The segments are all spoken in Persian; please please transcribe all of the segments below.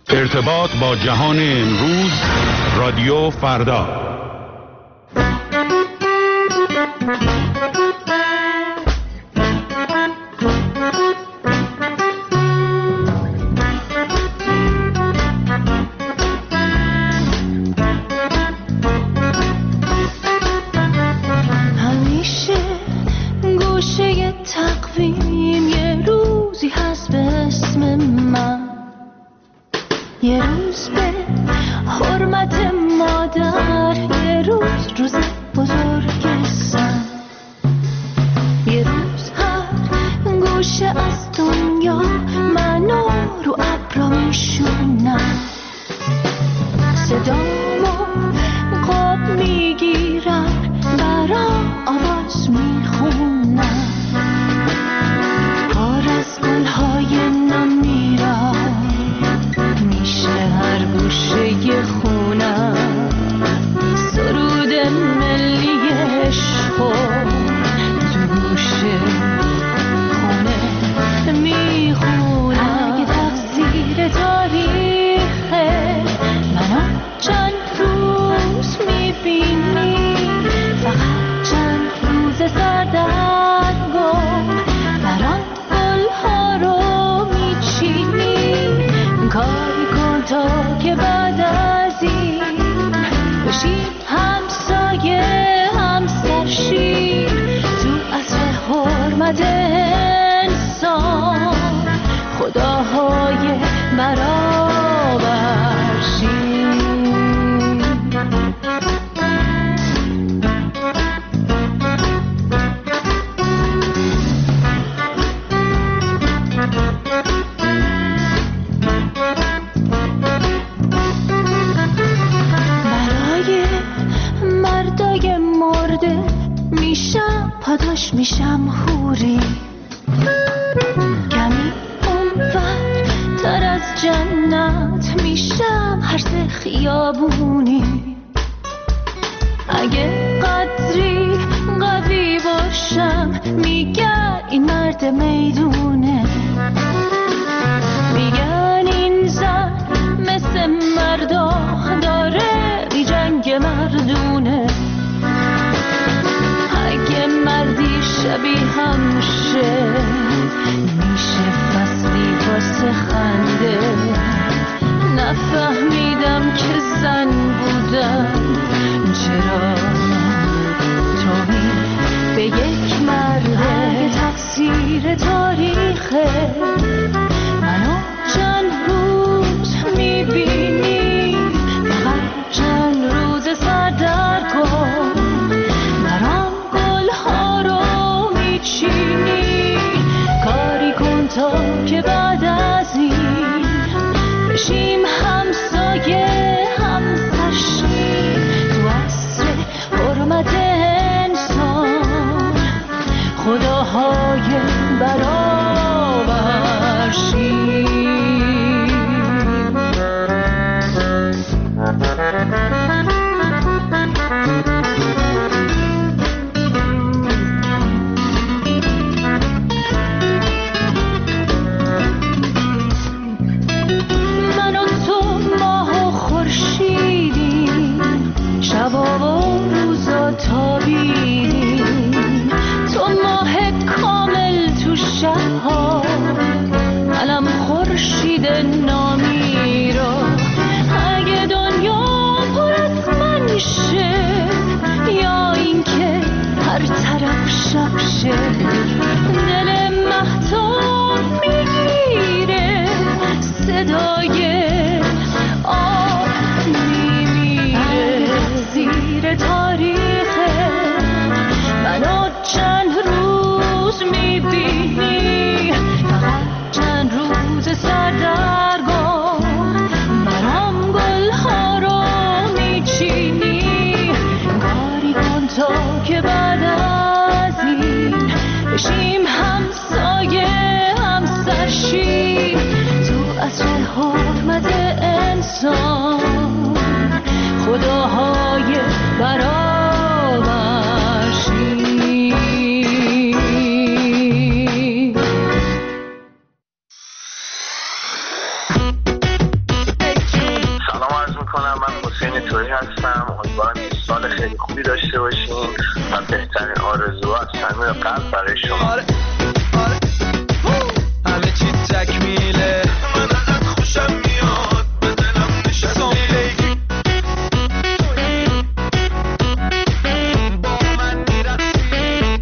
ارتباط با جهان امروز، رادیو فردا. همیشه گوشه تقویم یه روزی هست به اسم من، یه روز به حرمت مادر، یه روز بزرگ سن، یه روز هر گوشه از دنیا منو رو ابرا میشونم، صدامو قاب میگیرم، برام آواز میخونم، کار از گلهای نمیرم، میشه هر گوشه خونم، سرود ملی عشقو تو گوشه خونه میخونم. اگه تقصیر تاریخه منو چند روز میبینی، فقط چند روز سردرگم برام گلها رو میچینی، کاری کن تا که بعد از این بشیم همسایه همسرشیم، تو عصر حرمت انسان خداهای برابرشیم. برای مردای مرده میشم پاداش، میشم حوری، کمی اونور تر از جنت میشم هرز خیابونی، اگه قدری قوی باشم میگن این مرد میدونه، میگن این زن مثل مردا داره بی جنگ مردونه، اگه مردی شبیه هم شه میشه فصلی واسه خنده، نفهمیدم که زن بودم چرا توهین به یک مرده. اگه تقصیر تاریخه منو چند روز میبینی، فقط چند روز سردرگم برام گلها رو میچینی، کاری کن تا که بعد از این بشیم همسایه همسرشیم، تو عصر حرمت انسان خداهای برابرشیم. من و تو ماه و خورشیدیم، شبا و روزا تابیدیم، تو ماه کامل تو شبها، منم خورشید نامیرا. اگه دنیا پر از من شه یا اینکه هر طرف شب شه، دل مهتاب میگیره صدای آب میمیره. زیر تاریخه منو چند روز میبینی، فقط چند روز سردرگم برام گلها رو میچینی، کاری کن تا که بعد از این بشیم همسایه همسرشیم، تو عصر هستم. امیدوارم که سال خیلی خوبی داشته باشین و بهترین آرزوها از صمیم قلب برای شما. همه چی تکمیله، من ازت خوشم میاد، به دلم نشستی با من میرقصی.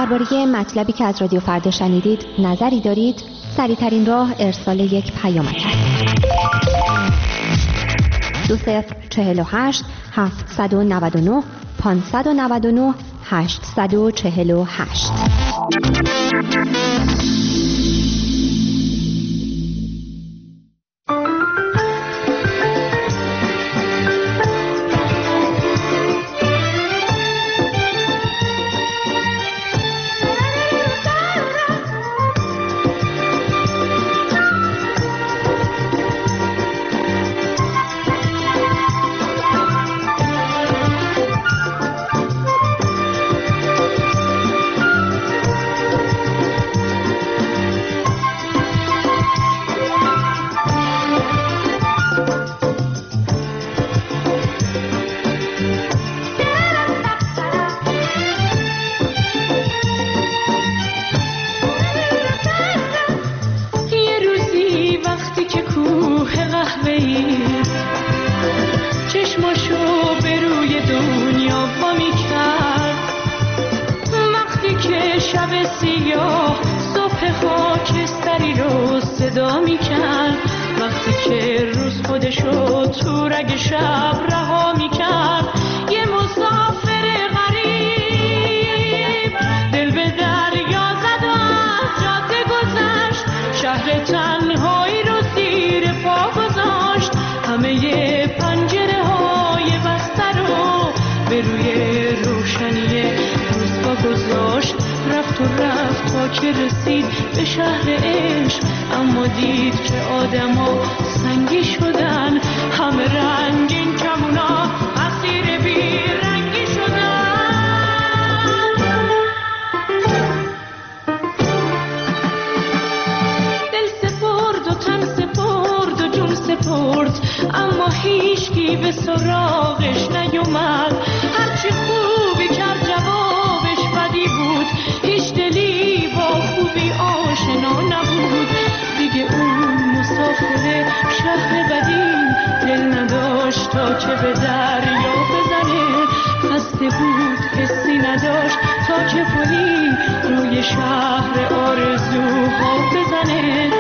درباره مطلبی که از رادیو فردا شنیدید نظری دارید؟ سریع‌ترین راه ارسال یک پیامک است. 2048 799 599 848. که رسید به شهر عشق، اما دید که آدما سنگی شدن، همه رنگین کمونا اسیر بی رنگی شدن. دل سپرد و تن سپرد و جون سپرد، اما هیچکی به سراغش نیومد. هرچی خوبی کرد جوابش بدی بود، هیچ دلی با خوبی آشنا نبود. دیگه اون مسافر شهر قدیم دل نداشت تا که به دریا بزنه، خسته بود حسی نداشت تا که پلی روی شهر آرزوها بزنه.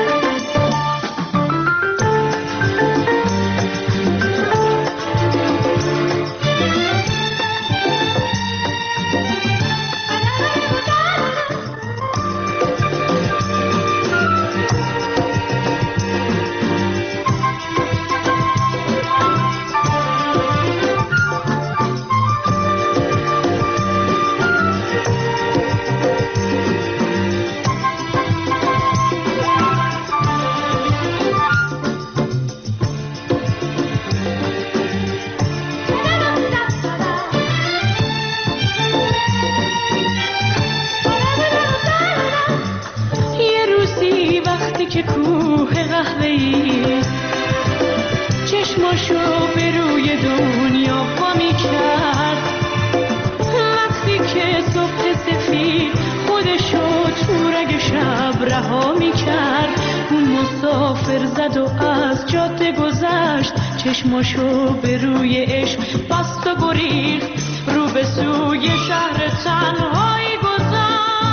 که کوه قهوه‌ای چشماشو به روی دنیا پا می‌کرد، وقتی که صبح سفید خودشو تو رگ شب رها می‌کرد. اون مسافر زد و از جاده گذشت، چشماشو به روی عشق بست و گریخت، رو به سوی شهر تنهایی گذشت.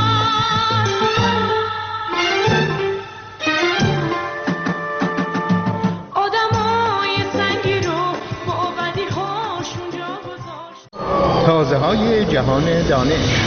تازه‌های جهان دانش.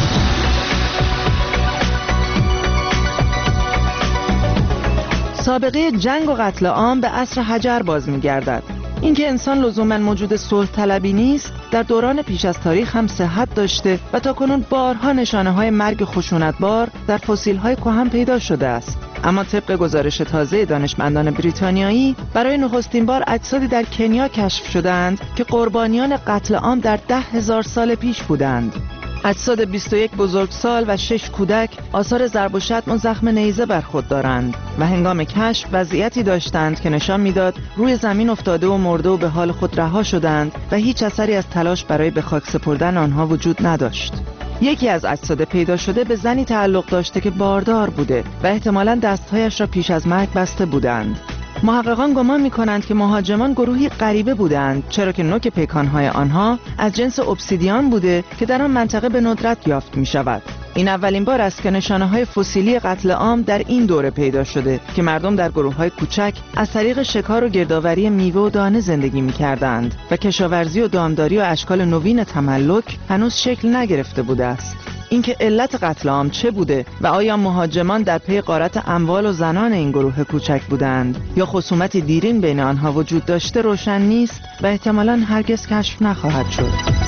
سابقه جنگ و قتل عام به عصر حجر باز می‌گردد. اینکه انسان لزوماً موجود صلح طلبی نیست، در دوران پیش از تاریخ هم صحت داشته و تاکنون بارها نشانه‌های مرگ خشونتبار در فسیل‌های کهن پیدا شده است. اما طبق گزارش تازه دانشمندان بریتانیایی، برای نخستین بار اجسادی در کنیا کشف شدند که قربانیان قتل عام در 10,000 سال پیش بودند. اجساد 21 بزرگسال و 6 کودک آثار ضرب و شتم و زخم نیزه بر خود دارند و هنگام کشف وضعیتی داشتند که نشان میداد روی زمین افتاده و مرده و به حال خود رها شدند و هیچ اثری از تلاش برای به خاک سپردن آنها وجود نداشت. یکی از اجساد پیدا شده به زنی تعلق داشته که باردار بوده و احتمالاً دستهایش را پیش از مرگ بسته بودند. محققان گمان می‌کنند که مهاجمان گروهی غریبه بودند، چرا که نوک پیکان‌های آنها از جنس obsidian بوده که در آن منطقه به ندرت یافت می‌شود. این اولین بار است که نشانه‌های فسیلی قتل عام در این دوره پیدا شده که مردم در گروه‌های کوچک از طریق شکار و گردآوری میوه و دانه زندگی می‌کردند و کشاورزی و دامداری و اشکال نوین تملک هنوز شکل نگرفته بوده است. اینکه علت قتل عام چه بوده و آیا مهاجمان در پی غارت اموال و زنان این گروه کوچک بودند یا خصومتی دیرین بین آنها وجود داشته روشن نیست و احتمالاً هرگز کشف نخواهد شد.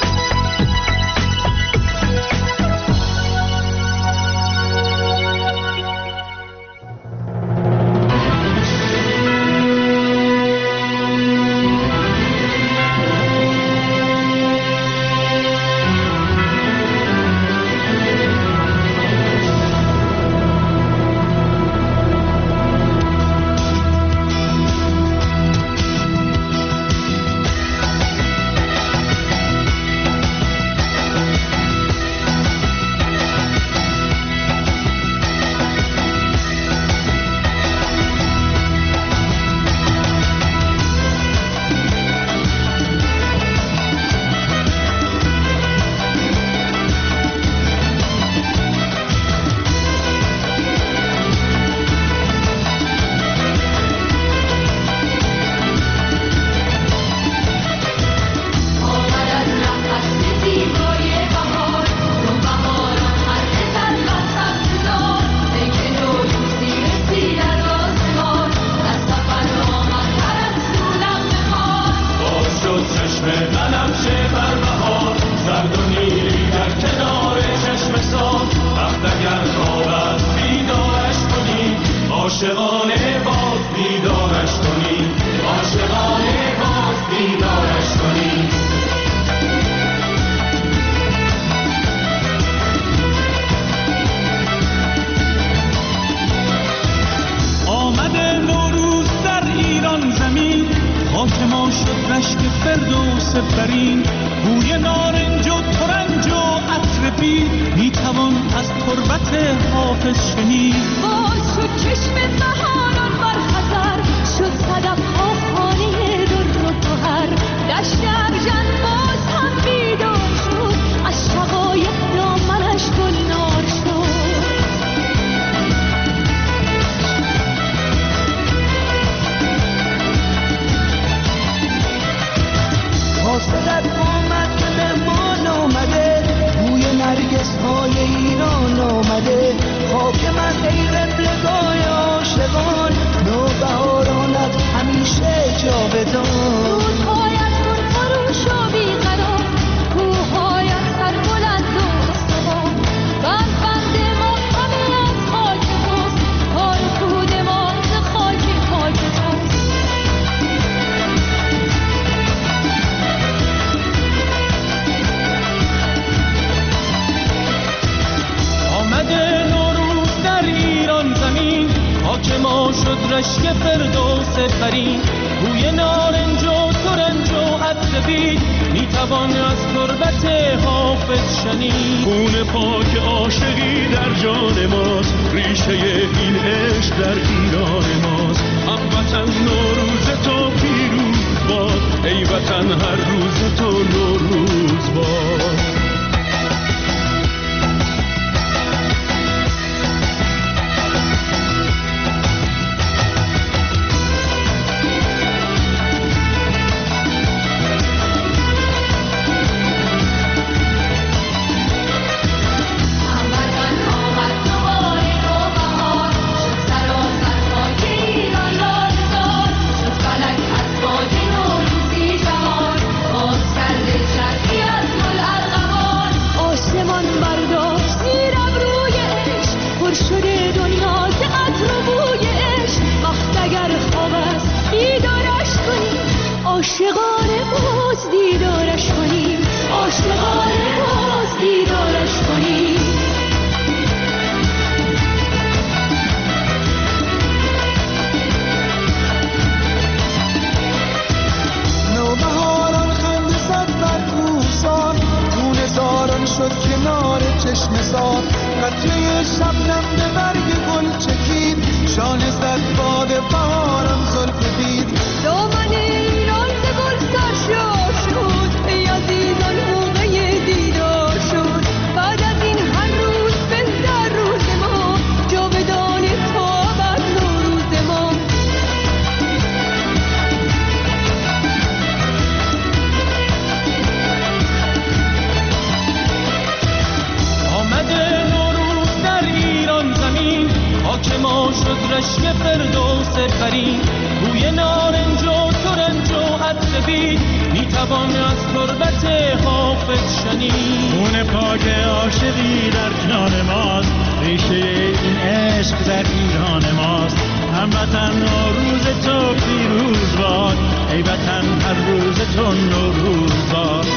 رشک فردوس فرین بوی نارنج و ترنج و عطر بید میتوان از تربت حافظ شنید. خون پاک عاشقی در جان ماست، ریشه این عشق در ایران ماست. هموطن نوروز تو پیروز باد، ای وطن هر روز تو نوروز باد. بعد از این هر روز از تربت حافظ شنید. خون پاک عاشقی در جان ماست، ریشه این عشق در ایران ماست. هموطن نوروز تو پیروز باد، ای وطن هر روز تو نوروز باد.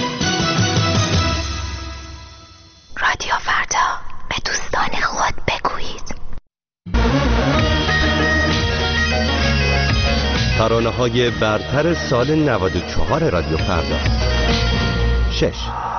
رادیو فردا، به دوستان خود بگویید. ترانه‌های برتر سال 94 رادیو فردا. 6.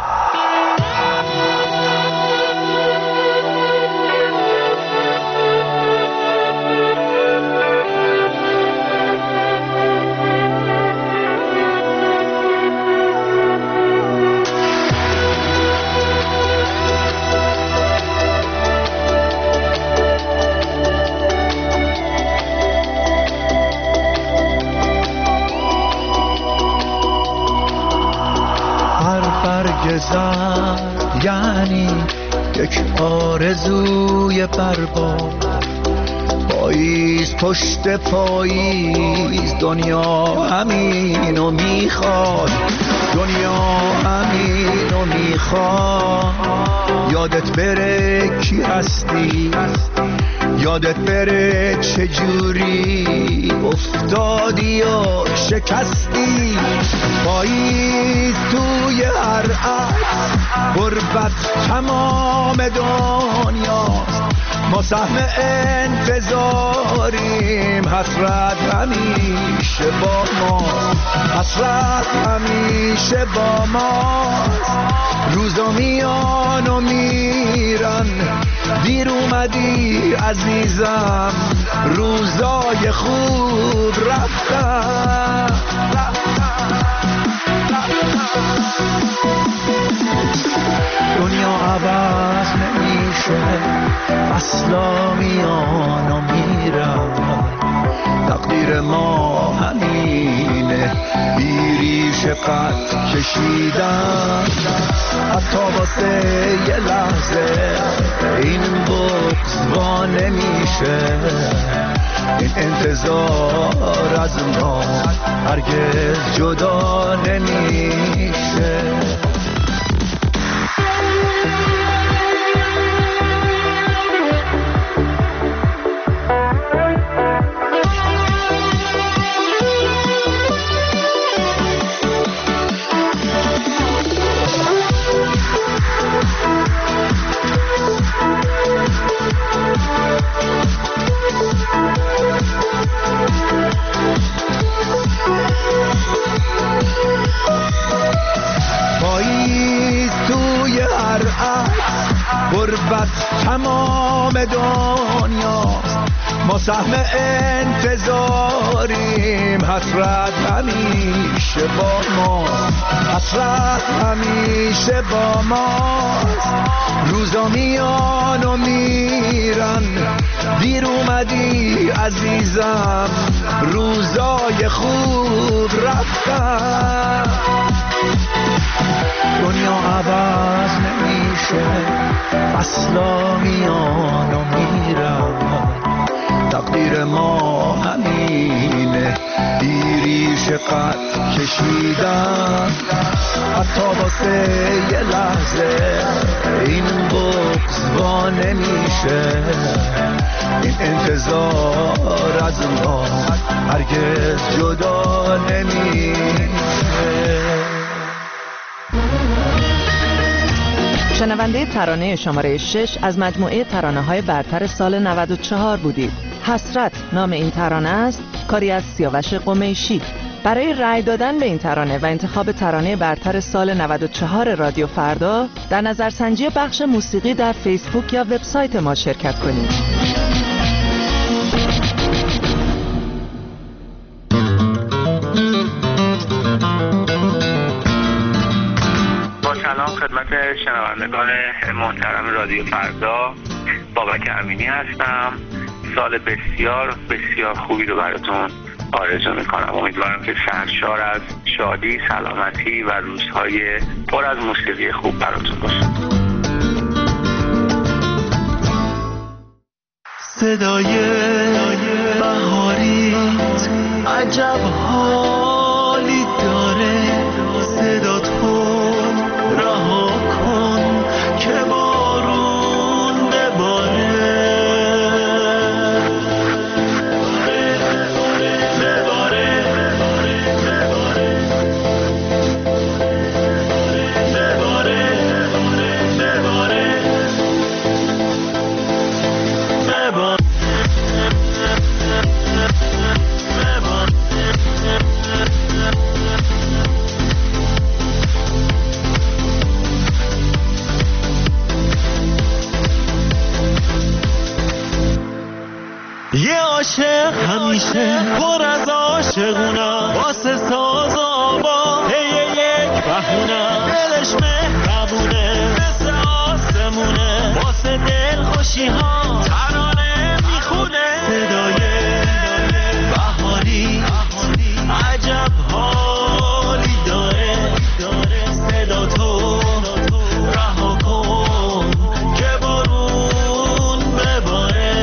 یعنی یک آرزوی برباد، پاییز پشت پاییز دنیا همینو میخواد، دنیا همینو میخواد. یادت بره کی هستی، یادت بره چجوری افتادی و شکستی. پاییز توی هر عکس غربت تمام دنیاست، ما سهم انتظاریم، حسرت همیشه با ماست، حسرت همیشه با ماست. روزا میان و میرن، دیر اومدی عزیزم، روزای خوب رفتن. دنیا عوض نمیشه، فصلا میان و میرن، تقدیر ما همینه، بیریش قد کشیدن. حتی واسه یه لحظه این بغض وا نمیشه، این انتظار از ما هرگز جدا نمیشه. غربت تمام دنیاست، ما سهم انتظاریم، حسرت همیشه با ماست، حسرت همیشه با ماست. روزا میان و میرن، دیر اومدی عزیزم، روزای خوب رفتن. دنیا عوض نمیشه، فصلا میان و میرن، تقدیر ما همینه، دیریش قد کشیدن. حتی واسه یه لحظه این بغض وا نمیشه، این انتظار از ما هرگز جدا نمیشه. شنونده ترانه شماره 6 از مجموعه ترانه‌های برتر سال 94 بودید. حسرت نام این ترانه است، کاری از سیاوش قمیشی. برای رأی دادن به این ترانه و انتخاب ترانه برتر سال 94 رادیو فردا، در نظرسنجی بخش موسیقی در فیسبوک یا وبسایت ما شرکت کنید. سلام خدمت شنوندگان محترم رادیو فردا، بابک امینی هستم. سال بسیار بسیار خوبی رو براتون آرزو میکنم. امیدوارم که سرشار از شادی، سلامتی و روزهای پر از موسیقی خوب براتون باشه. صدای بهاریت عجب حالی داره، عاشق همیشه پر از عاشقونم، واسه ساز و آوا یک بهونم، دلش مهربونه مثل آسمونه، واسه دل خوشی ها ترانه میخونه، صدای بهاری عجب حالی داره، صدا تو رها کن که بارون بباره،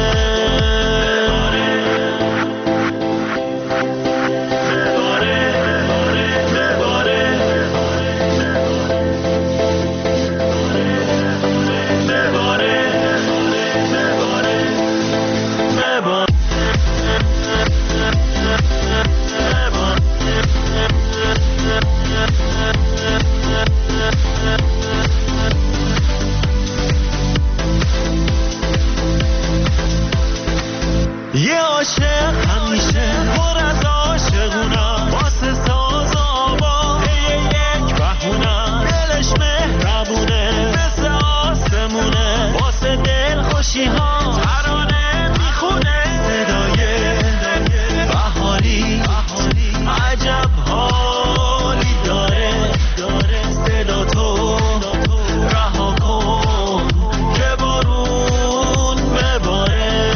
یه عاشق همیشه پر از عاشقونم، واسه ساز و آوا یک بهونم، دلش مهربونه مثل آسمونه، واسه دل خوشی ها ترانه میخونه، صدای بهاری عجب حالی داره، صدا تو رها کن که بارون بباره،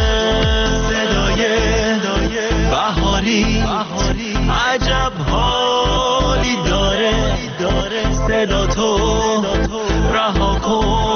بهاری عجب حالی داره، صدا تو رها کن